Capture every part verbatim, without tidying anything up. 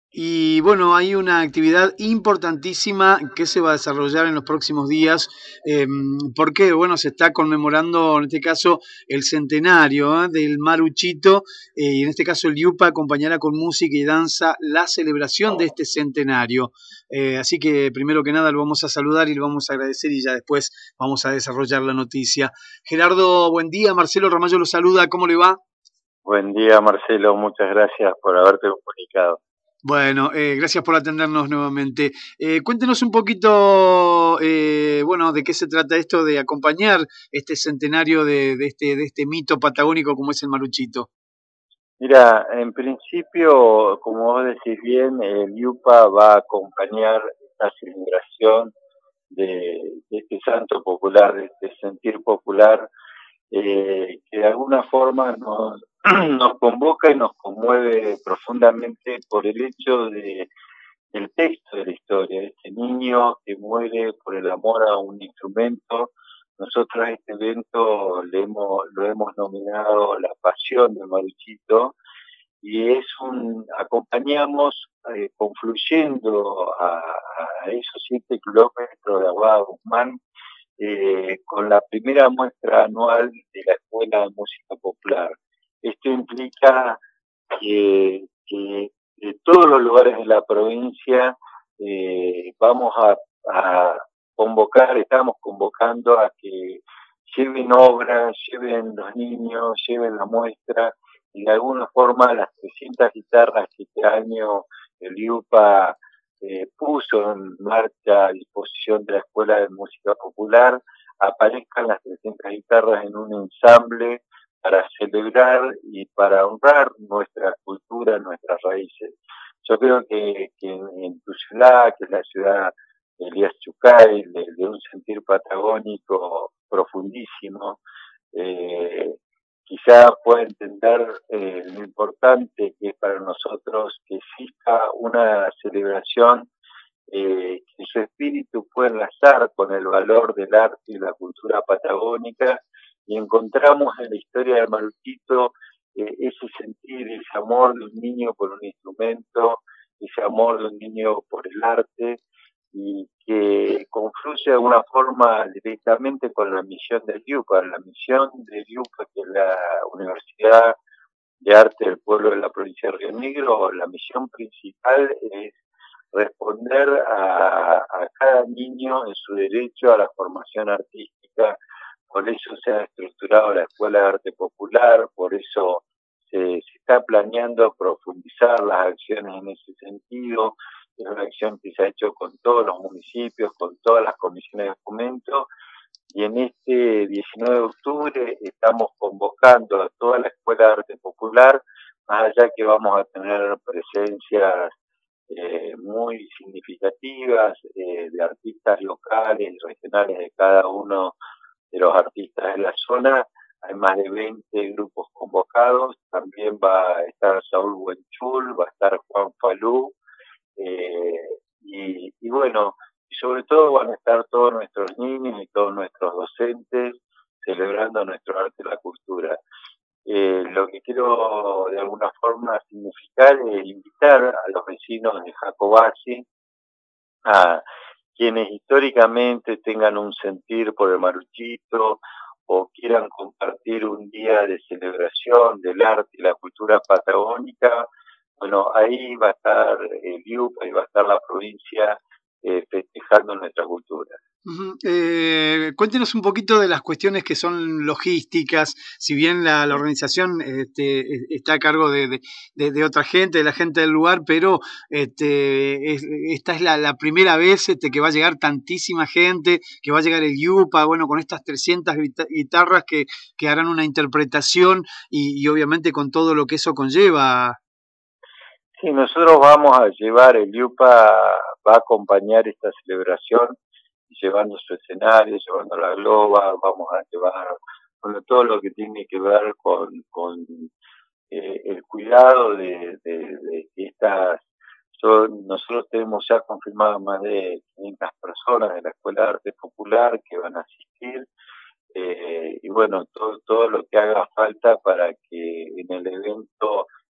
Y bueno, hay una actividad importantísima que se va a desarrollar en los próximos días, eh, porque bueno, se está conmemorando en este caso el centenario ¿eh? del Maruchito, eh, y en este caso el IUPA acompañará con música y danza la celebración de este centenario. Eh, así que primero que nada lo vamos a saludar y lo vamos a agradecer y ya después vamos a desarrollar la noticia. Gerardo, buen día, Marcelo Ramallo lo saluda, ¿cómo le va? Buen día, Marcelo, muchas gracias por haberte comunicado. Bueno, eh, gracias por atendernos nuevamente. Eh, cuéntenos un poquito, eh, bueno, de qué se trata esto de acompañar este centenario de, de, este, de este mito patagónico como es el Maruchito. Mira, en principio, como vos decís bien, el IUPA va a acompañar esta celebración de, de este santo popular, de este sentir popular, eh, que de alguna forma nos, nos convoca y nos conmueve profundamente por el hecho de el texto de la historia, este niño que muere por el amor a un instrumento. Nosotros a este evento le hemos, lo hemos nominado La Pasión de Maruchito, y es un, acompañamos eh, confluyendo a, a esos siete kilómetros de Aguada Guzmán, eh, con la primera muestra anual de la Escuela de Música Popular. Esto implica que, que de todos los lugares de la provincia eh, vamos a, a convocar, estamos convocando a que lleven obras, lleven los niños, lleven la muestra, y de alguna forma las trescientas guitarras que este año el IUPA eh, puso en marcha a disposición de la Escuela de Música Popular, aparezcan las trescientas guitarras en un ensamble para celebrar y para honrar nuestra cultura, nuestras raíces. Yo creo que, que en, en tu ciudad, que es la ciudad de Elías Chucay, de, de un sentir patagónico profundísimo, eh, quizá pueda entender eh, lo importante que es para nosotros que exista una celebración eh, que su espíritu pueda enlazar con el valor del arte y la cultura patagónica, y encontramos en la historia de Maruchito eh, ese sentir, ese amor de un niño por un instrumento, ese amor de un niño por el arte, y que confluye de alguna forma directamente con la misión del IUPA. La misión del IUPA, que es la Universidad de Arte del Pueblo de la provincia de Río Negro, la misión principal es responder a, a cada niño en su derecho a la formación artística. Por eso se ha estructurado la Escuela de Arte Popular, por eso se, se está planeando profundizar las acciones en ese sentido. Es una acción que se ha hecho con todos los municipios, con todas las comisiones de fomento, y en este diecinueve de octubre estamos convocando a toda la Escuela de Arte Popular, más allá que vamos a tener presencias eh, muy significativas eh, de artistas locales y regionales de cada uno de los artistas de la zona. Hay más de veinte grupos convocados. También va a estar Saúl Buenchul, va a estar Juan Falú, eh, y, y bueno, y sobre todo van a estar todos nuestros niños y todos nuestros docentes celebrando nuestro arte y la cultura. Eh, lo que quiero de alguna forma significar es invitar a los vecinos de Jacobasi, a quienes históricamente tengan un sentir por el Maruchito o quieran compartir un día de celebración del arte y la cultura patagónica. Bueno, ahí va a estar el IUPA y va a estar la provincia eh, festejando nuestra cultura. Uh-huh. Eh, cuéntenos un poquito de las cuestiones que son logísticas, si bien la, la organización este, está a cargo de, de, de, de otra gente, de la gente del lugar, pero este, es, esta es la, la primera vez este, que va a llegar tantísima gente, que va a llegar el IUPA, bueno, con estas trescientas guitarras que, que harán una interpretación y, y obviamente con todo lo que eso conlleva. Sí, nosotros vamos a llevar, el IUPA va a acompañar esta celebración llevando su escenario, llevando la globa, vamos a llevar bueno, todo lo que tiene que ver con, con eh, el cuidado de, de, de estas. Yo, nosotros tenemos ya confirmado más de quinientas personas de la Escuela de Arte Popular que van a asistir, eh, y bueno, todo, todo lo que haga falta para que en el evento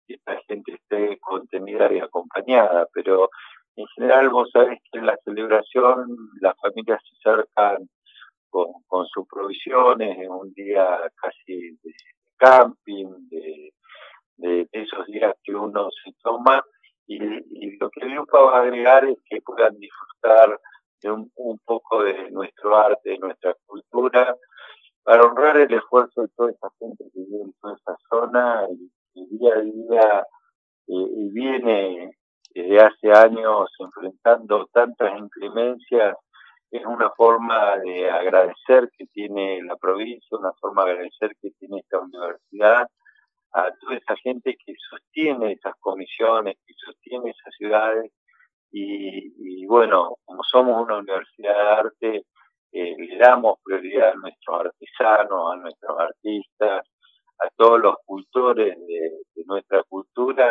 que esta gente esté contenida y acompañada, pero en general vos sabés que en la celebración las familias se acercan con, con sus provisiones, en un día casi de camping, de, de esos días que uno se toma, y, y lo que el IUPA va a agregar es que puedan disfrutar de un, un poco de nuestro arte, de nuestra cultura, para honrar el esfuerzo de toda esa gente que vive en toda esa zona y, y día a día eh, y viene desde hace años enfrentando tantas inclemencias. Es una forma de agradecer que tiene la provincia, una forma de agradecer que tiene esta universidad, a toda esa gente que sostiene esas comisiones, que sostiene esas ciudades, y, y bueno, como somos una universidad de arte, eh, le damos prioridad a nuestros artesanos, a nuestros artistas, a todos los cultores de, de nuestra cultura,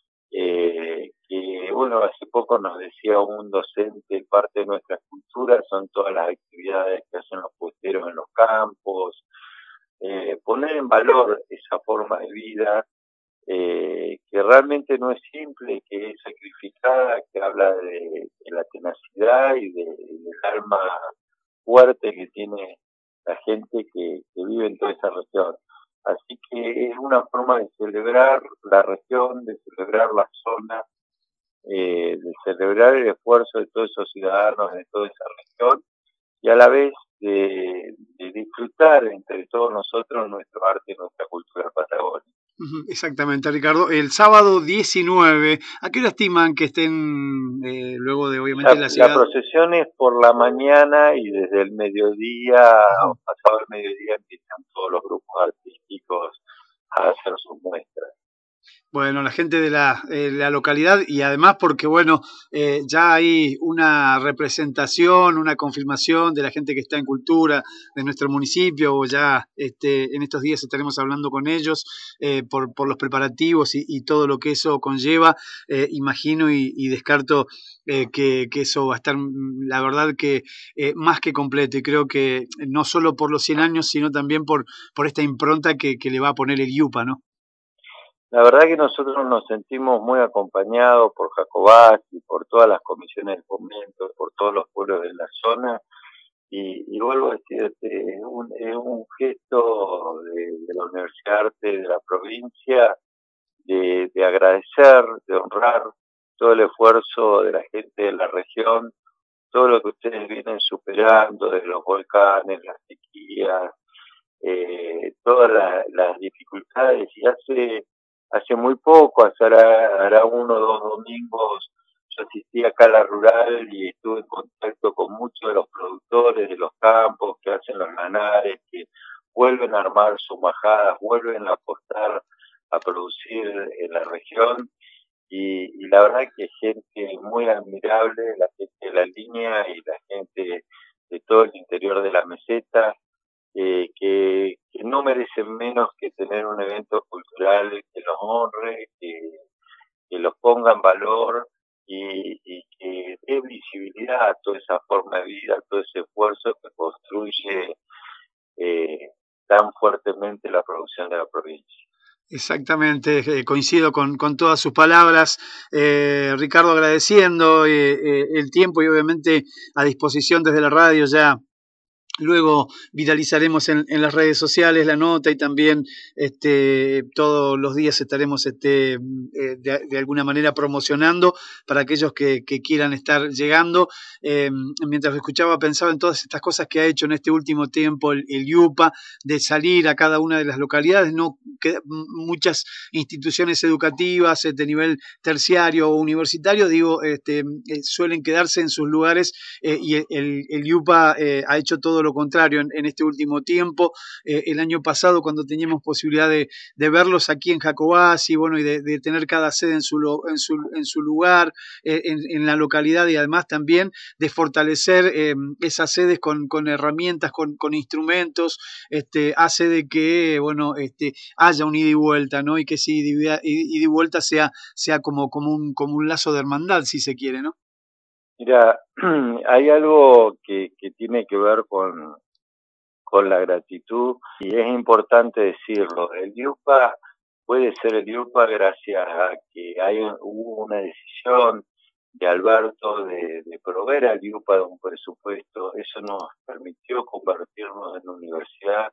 eh, que bueno, hace poco nos decía un docente, parte de nuestra cultura son todas las actividades que hacen los puesteros en los campos, eh, poner en valor esa forma de vida, eh, que realmente no es simple, que es sacrificada, que habla de, de la tenacidad y de, del alma fuerte que tiene la gente que, que vive en toda esa región. Así que es una forma de celebrar la región, de celebrar la zona, eh, de celebrar el esfuerzo de todos esos ciudadanos de toda esa región y a la vez de, de disfrutar entre todos nosotros nuestro arte y nuestra cultura patagónica. Exactamente, Ricardo. El sábado diecinueve, ¿a qué hora estiman que estén eh, luego de, obviamente, la, la llegada? La procesión es por la mañana y desde el mediodía, uh-huh. pasado el mediodía, empiezan todos los grupos artísticos a hacer sus muestras. Bueno, la gente de la, eh, la localidad y además porque, bueno, eh, ya hay una representación, una confirmación de la gente que está en cultura de nuestro municipio, o ya este, en estos días estaremos hablando con ellos eh, por, por los preparativos y, y todo lo que eso conlleva. Eh, imagino y, y descarto eh, que, que eso va a estar, la verdad, que eh, más que completo, y creo que no solo por los cien años, sino también por, por esta impronta que, que le va a poner el IUPA, ¿no? La verdad que nosotros nos sentimos muy acompañados por Jacobacci, por todas las comisiones de fomento, por todos los pueblos de la zona, y, y vuelvo a decirte, es un, es un gesto de, de la Universidad de Arte de la provincia, de, de agradecer, de honrar todo el esfuerzo de la gente de la región, todo lo que ustedes vienen superando, de los volcanes, las sequías, eh, todas la, las dificultades, y hace hace muy poco, hace hará, hará uno o dos domingos, yo asistí acá a la rural y estuve en contacto con muchos de los productores de los campos que hacen los lanares, que vuelven a armar sus majadas, vuelven a apostar a producir en la región, y, y la verdad que gente muy admirable, la gente de la línea y la gente de todo el interior de la meseta, Eh, que, que no merecen menos que tener un evento cultural que los honre, que, que los ponga en valor y, y que dé visibilidad a toda esa forma de vida, a todo ese esfuerzo que construye eh, tan fuertemente la producción de la provincia. Exactamente, eh, coincido con, con todas sus palabras, eh, Ricardo, agradeciendo eh, eh, el tiempo y obviamente a disposición desde la radio ya. Luego viralizaremos en, en las redes sociales la nota y también este, todos los días estaremos este, eh, de, de alguna manera promocionando para aquellos que, que quieran estar llegando. Eh, mientras escuchaba pensaba en todas estas cosas que ha hecho en este último tiempo el, el IUPA, de salir a cada una de las localidades, no que muchas instituciones educativas de nivel terciario o universitario, digo, este, eh, suelen quedarse en sus lugares eh, y el, el IUPA eh, ha hecho todo lo contrario en, en este último tiempo. Eh, el año pasado, cuando teníamos posibilidad de, de verlos aquí en Jacobacci, bueno, y de, de tener cada sede en su, en su, en su lugar, eh, en, en la localidad, y además también de fortalecer eh, esas sedes con, con herramientas, con, con instrumentos, este, hace de que, bueno, este, haya un ida y vuelta, ¿no? Y que ese ida y vuelta sea, sea como, como, un, como un lazo de hermandad, si se quiere, ¿no? Mira, hay algo que, que tiene que ver con, con la gratitud y es importante decirlo. El IUPA puede ser el IUPA gracias a que hay, hubo una decisión de Alberto de, de proveer al IUPA de un presupuesto. Eso nos permitió convertirnos en universidad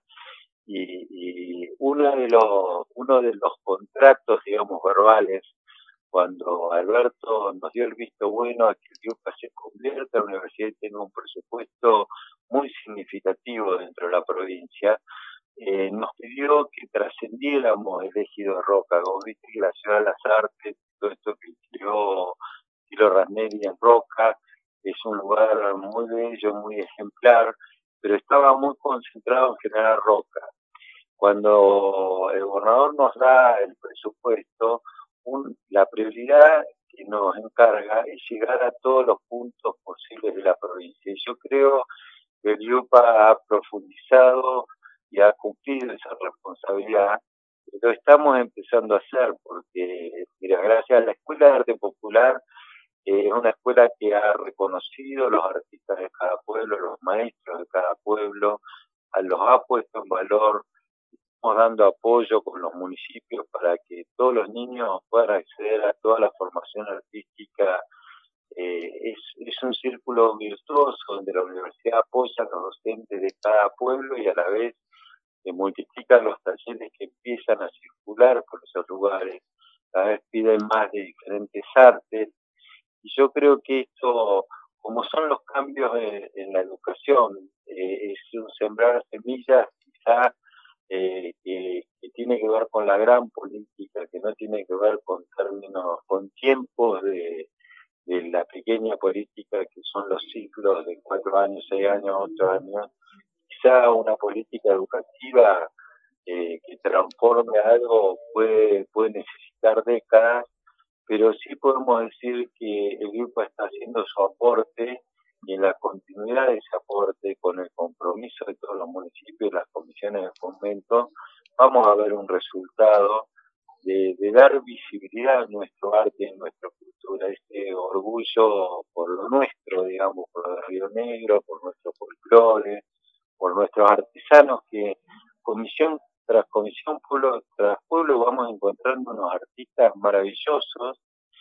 y, y uno de los uno de los contratos, digamos, verbales, cuando Alberto nos dio el visto bueno a que el IUPA se convierta en una universidad y tenga un presupuesto muy significativo dentro de la provincia, eh, nos pidió que trascendiéramos el ejido de Roca. Como viste que la Ciudad de las Artes, todo esto que creó Tilo Rasneri en Roca, es un lugar muy bello, muy ejemplar, pero estaba muy concentrado en General Roca. Cuando el gobernador nos da el presupuesto, un, la prioridad que nos encarga es llegar a todos los puntos posibles de la provincia. Y yo creo que el IUPA ha profundizado y ha cumplido esa responsabilidad. Lo estamos empezando a hacer porque, mira, gracias a la Escuela de Arte Popular, eh, es una escuela que ha reconocido los artistas de cada pueblo, los maestros de cada pueblo, a los ha puesto en valor. Estamos dando apoyo con los municipios para que todos los niños puedan acceder a toda la formación artística. Eh, es, es un círculo virtuoso donde la universidad apoya a los docentes de cada pueblo y a la vez se multiplican los talleres que empiezan a circular por esos lugares. Cada vez piden más de diferentes artes. Y yo creo que esto, como son los cambios en, en la educación, eh, es un sembrar semillas quizá eh, que, que tiene que ver con la gran política, que no tiene que ver con términos, con tiempos de, de la pequeña política que son los ciclos de cuatro años, seis años, ocho años. Quizá una política educativa eh, que transforme algo puede, puede necesitar décadas, pero sí podemos decir que el IUPA está haciendo su aporte y en la continuidad de ese aporte, con el compromiso de todos los municipios y las comisiones de fomento, vamos a ver un resultado de, de dar visibilidad a nuestro arte y a nuestra cultura, este orgullo por lo nuestro, digamos, por lo de Río Negro, por nuestro folclore, por nuestros artesanos, que comisión tras comisión, pueblo tras pueblo, vamos encontrando unos artistas maravillosos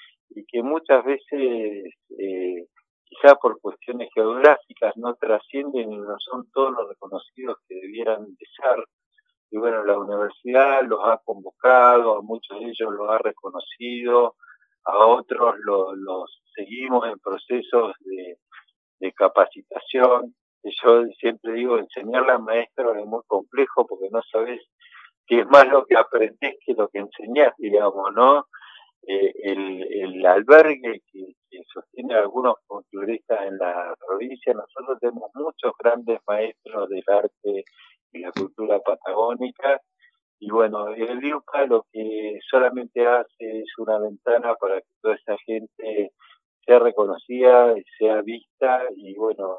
y que muchas veces, eh, quizá por cuestiones geográficas, no trascienden y no son todos los reconocidos que debieran de ser. Y bueno, la universidad los ha convocado, a muchos de ellos los ha reconocido, a otros los, los seguimos en procesos de, de capacitación. Yo siempre digo, enseñarle a maestros es muy complejo porque no sabes si es más lo que aprendés que lo que enseñás, digamos, ¿no? Eh, el, el albergue que, que sostiene algunos folcloristas en la provincia, nosotros tenemos muchos grandes maestros del arte y la cultura patagónica, y bueno, el IUPA lo que solamente hace es una ventana para que toda esa gente sea reconocida, sea vista, y bueno,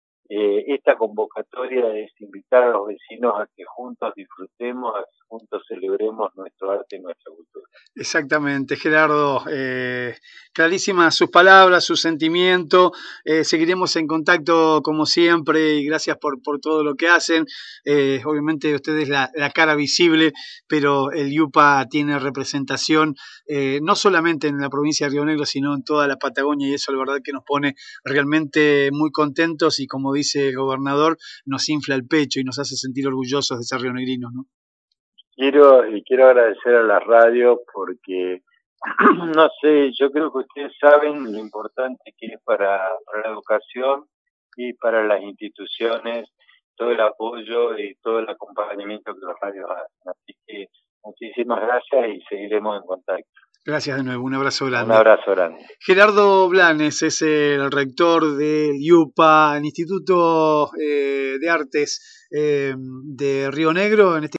Eh, esta convocatoria es invitar a los vecinos a que juntos disfrutemos, a que juntos celebremos nuestro arte y nuestra cultura. Exactamente, Gerardo. Eh, clarísimas sus palabras, su sentimiento. Eh, seguiremos en contacto como siempre y gracias por, por todo lo que hacen. Eh, obviamente usted es la, la cara visible, pero el IUPA tiene representación eh, no solamente en la provincia de Río Negro, sino en toda la Patagonia, y eso la verdad que nos pone realmente muy contentos y, como dice el gobernador, nos infla el pecho y nos hace sentir orgullosos de ser rionegrinos, ¿no? Quiero, y quiero agradecer a la radio porque, no sé, yo creo que ustedes saben lo importante que es para, para la educación y para las instituciones todo el apoyo y todo el acompañamiento que los radios hacen. Así que muchísimas gracias y seguiremos en contacto. Gracias de nuevo, un abrazo grande. Un abrazo grande. Gerardo Blanes es el rector del IUPA, el Instituto eh, de Artes eh, de Río Negro, en este